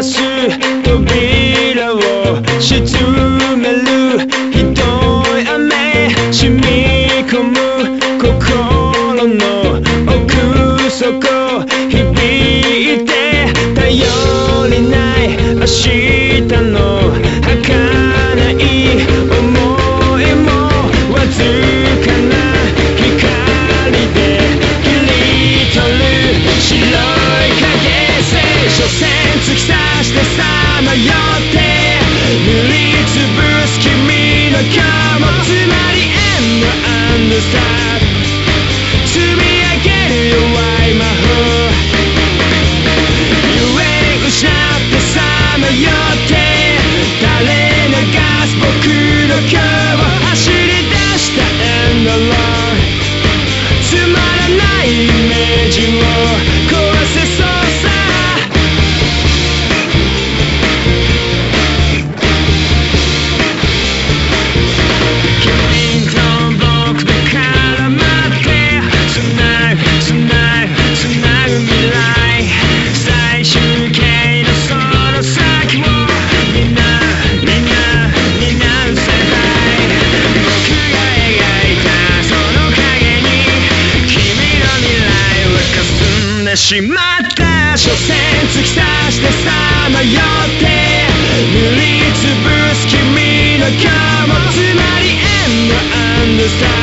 す扉を沈めるひどい雨染み込む心の奥底響いて頼りない明日の儚い思いもわずかな光で切り取る白い影所詮突き刺してさまよって塗りつぶす君の顔もつまり End and Start 積み上げる弱い魔法ゆえに失ってさまよって垂れ流す僕の今日を走り出した End Alone つまらないイメージを壊せそうさ君と僕で絡まってつなぐ未来最終形のその先を担う世界僕が描いたその影に君の未来は霞んでしまった所詮突き刺してさまよって塗りつぶす君の今日もつまり End and Start